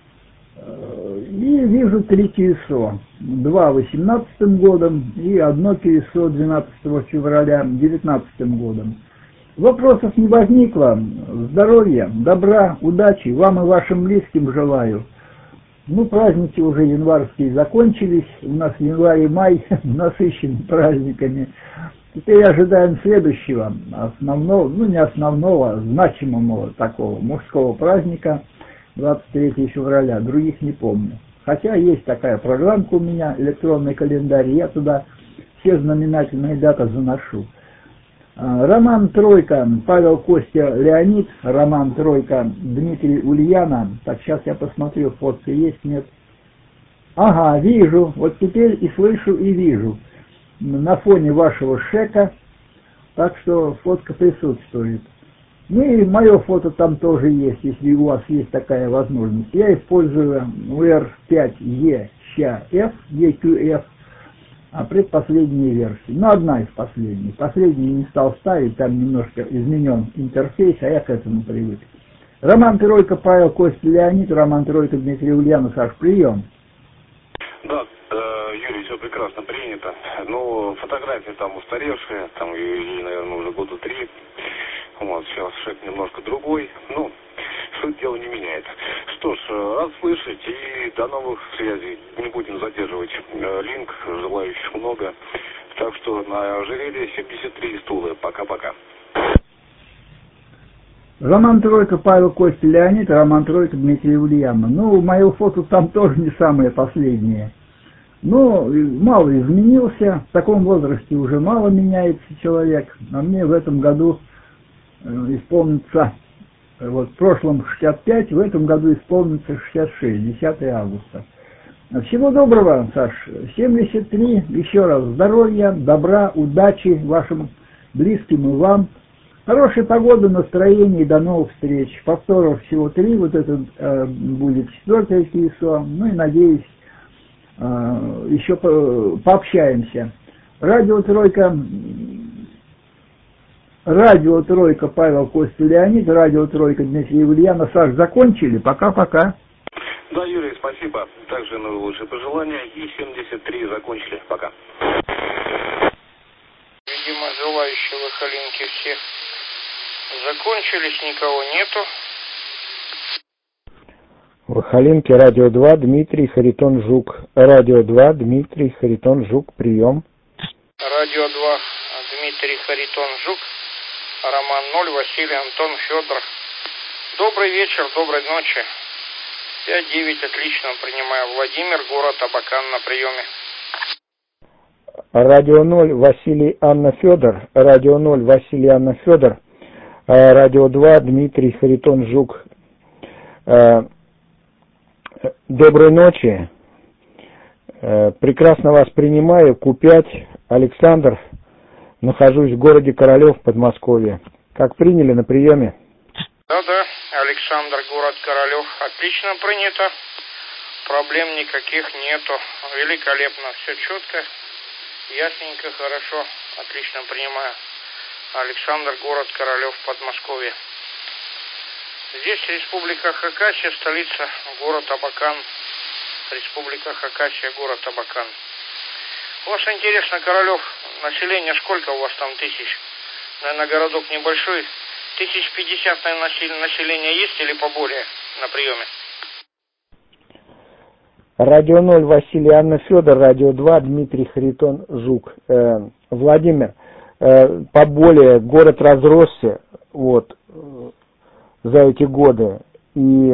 И вижу 3 КСО, 2 18 годом и 1 КСО 12 февраля 19 годом. Вопросов не возникло. Здоровья, добра, удачи вам и вашим близким желаю. Ну, праздники уже январские закончились, у нас январь и май насыщены праздниками. Теперь ожидаем следующего, основного, ну не основного, значимого такого мужского праздника, 23 февраля, других не помню. Хотя есть такая программка у меня, электронный календарь, я туда все знаменательные даты заношу. Роман Тройка, Павел, Костя, Леонид, Роман Тройка, Дмитрий Ульяна. Так, сейчас я посмотрю, фотка есть, нет. Ага, вижу, вот теперь и слышу, и вижу. На фоне вашего шека, так что фотка присутствует. Ну и мое фото там тоже есть, если у вас есть такая возможность. Я использую UR5EQF, EQF, предпоследней версии. Ну, одна из последних. Последнюю не стал ставить, там немножко изменен интерфейс, а я к этому привык. Роман Тройка, Павел, Костя, Леонид, Роман Тройка, Дмитрий Ульяна. Саш, прием. Да, Юрий, все прекрасно принято. Но фотографии там устаревшие, там ей, наверное, уже года 3. Вот, сейчас шаг немножко другой. Ну, суть дела не меняет. Что ж, рад слышать и до новых связей. Не будем задерживать линк, желающих много. Так что на Ожерелье 73 стула. Пока-пока. Роман Тройка, Павел, Костя, Леонид, Роман Тройка, Дмитрий Ульяна. Ну, мое фото там тоже не самое последнее. Но мало изменился. В таком возрасте уже мало меняется человек. А мне в этом году исполнится, вот в прошлом 65, в этом году исполнится 66, 10 августа. Всего доброго, Саш. 73, еще раз здоровья, добра, удачи вашим близким и вам. Хорошей погоды, настроения и до новых встреч. Повторов всего 3, вот это будет 4-е КСО. Ну и надеюсь, еще пообщаемся. Радио Тройка Павел, Костя, Леонид, Радио Тройка Дмитрий Ульяна. Саш, закончили? Пока-пока. Да, Юрий, спасибо. Также наилучшие пожелания. И 73 закончили. Пока. Видимо, желающие Выхолинки все закончились, никого нету. Выхолинки, Радио 2, Дмитрий Харитон Жук. Радио 2, Дмитрий Харитон Жук, прием. Радио 2, Дмитрий Харитон Жук. Роман 0, Василий, Антон, Федор. Добрый вечер, доброй ночи. 5-9, отлично принимаю. Владимир, город Абакан на приеме. Радио 0, Василий, Анна, Федор. Радио 0, Василий, Анна, Федор. Радио 2, Дмитрий Харитон Жук. Доброй ночи. Прекрасно вас принимаю. Q5, Александр. Нахожусь в городе Королев, Подмосковье. Как приняли на приеме? Да, Александр, город Королев. Отлично принято. Проблем никаких нету. Великолепно. Все четко, ясненько, хорошо. Отлично принимаю. Александр, город Королев, Подмосковье. Здесь Республика Хакасия, столица, город Абакан. Республика Хакасия, город Абакан. У вас интересно, Королев, население сколько у вас там тысяч? Наверное, городок небольшой. 1050, наверное, население есть или поболее на приеме? Радио 0, Василий, Анна, Федор. Радио 2, Дмитрий Харитон Жук. Владимир, поболее, город разросся вот, за эти годы. И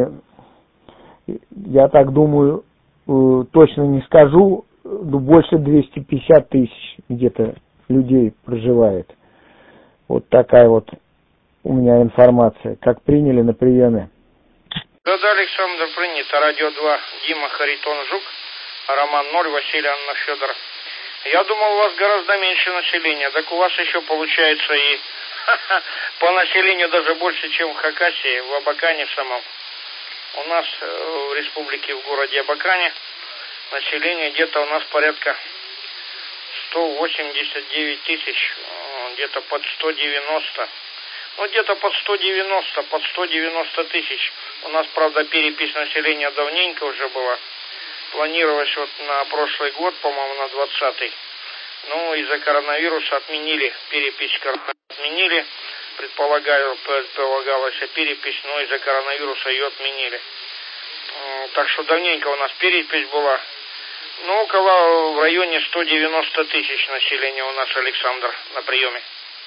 я так думаю, точно не скажу, больше 250 тысяч где-то людей проживает. Вот такая вот у меня информация. Как приняли на приеме? Да, Александр, принято. Радио 2, Дима Харитон Жук. Роман 0, Василий, Анна, Федор. Я думал, у вас гораздо меньше населения. Так у вас еще получается и по населению даже больше, чем в Хакасии, в Абакане в самом. У нас в республике, в городе Абакане, население где-то у нас порядка 189 тысяч, где-то под 190. Ну, где-то под 190, под 190 тысяч. У нас, правда, перепись населения давненько уже была. Планировалось вот на прошлый год, по-моему, на 20-й. Ну, из-за коронавируса отменили перепись, отменили. Предполагалась перепись, но из-за коронавируса ее отменили. Так что давненько у нас перепись была. Ну, около в районе 190 тысяч населения у нас, Александр, на приеме.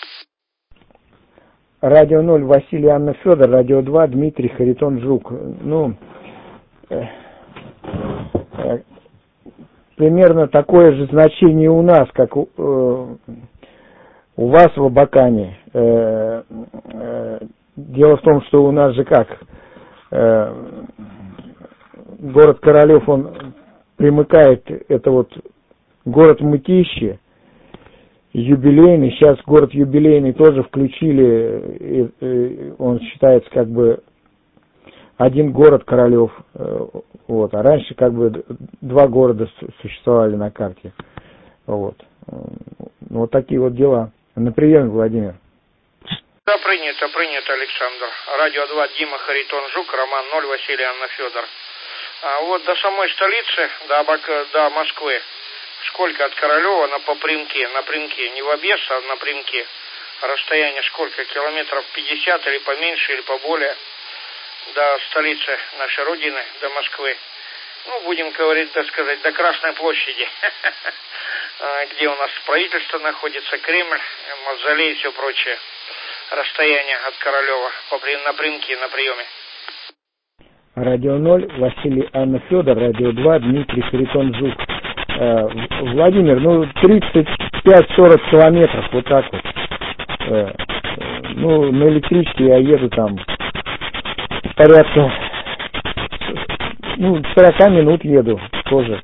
Радио 0, Василий, Анна, Федор. Радио 2, Дмитрий Харитон Жук. Ну, примерно такое же значение у нас, как у вас в Абакане. Дело в том, что у нас же как, город Королев, он примыкает, это вот город Мытищи, юбилейный, сейчас город юбилейный тоже включили, он считается как бы один город Королев, вот, а раньше как бы два города существовали на карте, вот. Вот такие вот дела. На приеме, Владимир. Да, принято, Александр. Радио 2, Дима Харитон Жук, Роман 0, Василий, Анна, Федор. А вот до самой столицы, до Москвы, сколько от Королева напрямки, не в объезд, а напрямки, расстояние сколько, километров 50 или поменьше, или поболее, до столицы нашей Родины, до Москвы. Ну, будем говорить, так сказать, до Красной площади, где у нас правительство находится, Кремль, мавзолей и все прочее. Расстояние от Королева напрямки на приеме. Радио 0, Василий, Анна, Федор. Радио 2, Дмитрий Харитон Жук. Владимир, ну 35-40 километров, вот так вот. Ну, на электричке я еду там порядка, 40 минут еду тоже.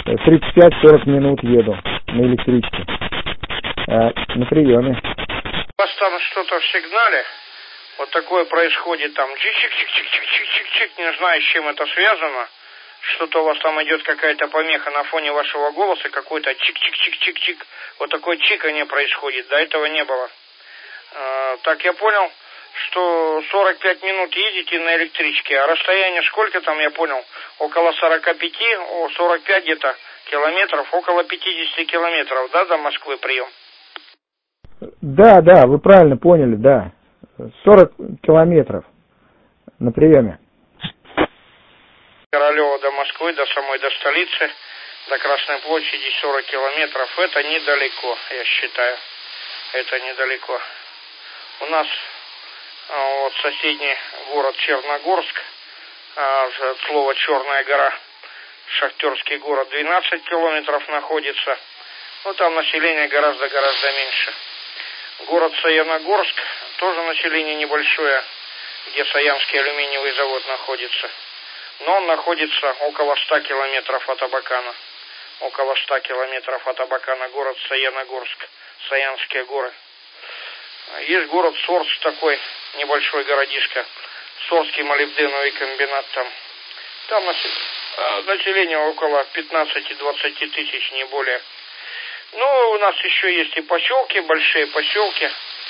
35-40 минут еду на электричке. На приеме. У вас там что-то в сигнале, вот такое происходит там, чик-чик-чик-чик-чик-чик-чик, не знаю, с чем это связано. Что-то у вас там идет какая-то помеха на фоне вашего голоса, какой-то чик-чик-чик-чик-чик. Вот такое чиканье происходит, до этого не было. Так, я понял, что 45 минут едете на электричке, а расстояние сколько там, я понял, около 45 где-то километров, около 50 километров, да, до Москвы прием? Да, вы правильно поняли, да. 40 километров на приеме. Королева до Москвы, до столицы, до Красной площади 40 километров. Это недалеко, я считаю. Это недалеко. У нас вот соседний город Черногорск, от слова Черная гора, шахтерский город, 12 километров находится. Ну, там население гораздо меньше. Город Саяногорск, тоже население небольшое, где Саянский алюминиевый завод находится. Но он находится около 100 километров от Абакана. Около 100 километров от Абакана город Саяногорск, Саянские горы. Есть город Сорск такой, небольшой городишко, Сорский молибденовый комбинат там. Там население около 15-20 тысяч, не более. Ну, у нас еще есть и поселки, большие поселки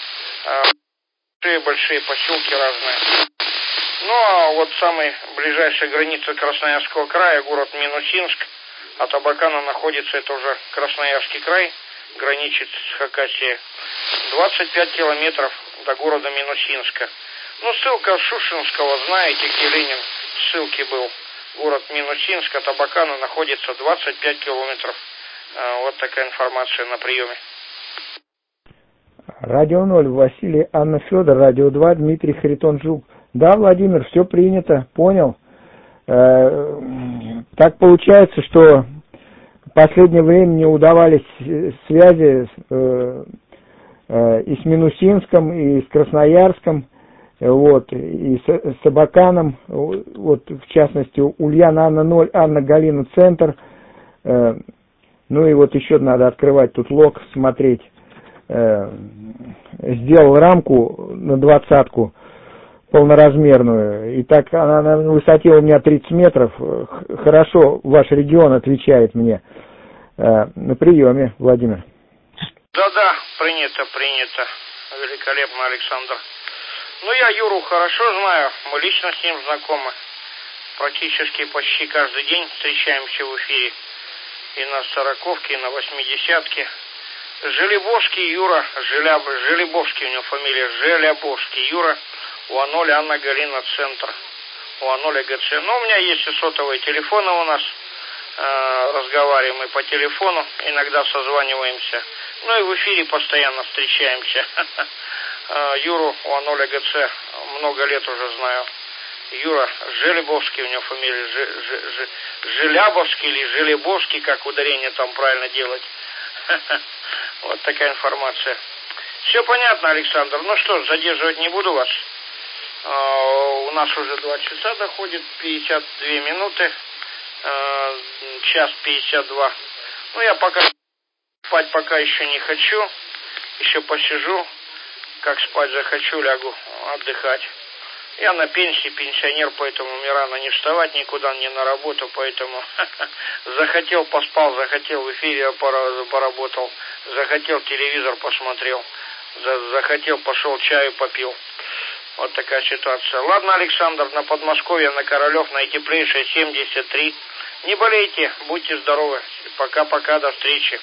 разные. Ну, а вот самый ближайшая граница Красноярского края, город Минусинск, от Абакана находится, это уже Красноярский край, граничит с Хакасией. 25 километров до города Минусинска. Ну, ссылка Шушинского, знаете, где Ленин в ссылке был. Город Минусинск от Абакана находится 25 километров. Вот такая информация на приеме. Радио 0, Василий, Анна Федор, Радио 2, Дмитрий Харитон Жук. Да, Владимир, все принято, понял. Так получается, что в последнее время не удавались связи и с Минусинском, и с Красноярском, вот, и с Абаканом, вот, в частности, Ульяна, Анна 0, Анна Галина, Центр. Ну и вот еще надо открывать тут лог, смотреть. Сделал рамку на 20-ку полноразмерную, и так она на высоте у меня 30 метров. Хорошо ваш регион отвечает мне. На приеме, Владимир. Да, принято. Великолепно, Александр. Ну, я Юру хорошо знаю, мы лично с ним знакомы. Практически почти каждый день встречаемся в эфире. И на 40-ке, и на 80-ке. Желебовский Юра, Желебовский у него фамилия, Желебовский Юра, УА-0 Анна Галина, Центр, УА-0 ГЦ. Ну, у меня есть и сотовые телефоны у нас, разговариваем и по телефону, иногда созваниваемся. Ну и в эфире постоянно встречаемся. Юру УА-0 ГЦ много лет уже знаю. Юра Желебовский у него фамилия, Желябовский или Желебовский, как ударение там правильно делать. Вот такая информация. Все понятно, Александр. Ну что ж, задерживать не буду вас. У нас уже 2 часа доходит, 52 минуты, час 52. Ну, я спать пока еще не хочу. Еще посижу. Как спать захочу, лягу отдыхать. Я на пенсии, пенсионер, поэтому мне рано не вставать никуда, не на работу, поэтому захотел, поспал, захотел в эфире поработал, захотел, телевизор посмотрел, захотел, пошел чаю попил. Вот такая ситуация. Ладно, Александр, на Подмосковье, на Королев, наитеплейшее 73. Не болейте, будьте здоровы. Пока-пока, до встречи.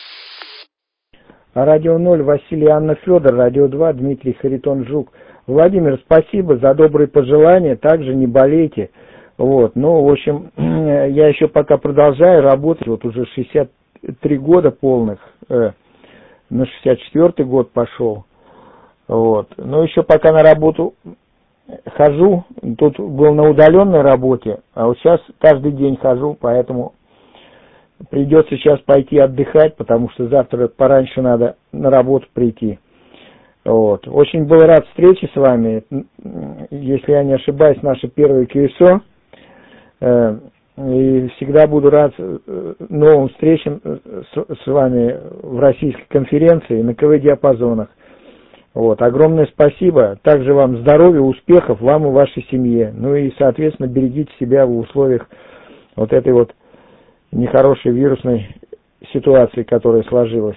Радио 0, Василий, Анна Федор, Радио 2, Дмитрий Харитон Жук. Владимир, спасибо за добрые пожелания, также не болейте. Вот, ну, в общем, я еще пока продолжаю работать, вот уже 63 года полных, на 64-й год пошел. Вот, но еще пока на работу хожу, тут был на удаленной работе, а вот сейчас каждый день хожу, поэтому придется сейчас пойти отдыхать, потому что завтра пораньше надо на работу прийти. Вот. Очень был рад встрече с вами. Если я не ошибаюсь, наше первое КСО. И всегда буду рад новым встречам с вами в российской конференции на КВ-диапазонах. Вот, огромное спасибо. Также вам здоровья, успехов, вам и вашей семье. Ну и, соответственно, берегите себя в условиях вот этой вот нехорошей вирусной ситуации, которая сложилась.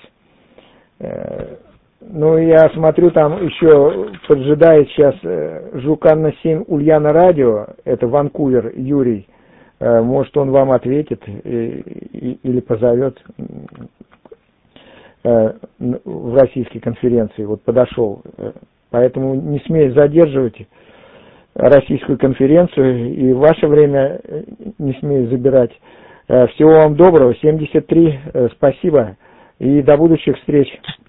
Ну, я смотрю, там еще поджидает сейчас Жуканна-7 Ульяна Радио, это Ванкувер, Юрий. Может, он вам ответит или позовет в российской конференции. Вот подошел. Поэтому не смею задерживать российскую конференцию и ваше время не смею забирать. Всего вам доброго, 73, спасибо и до будущих встреч.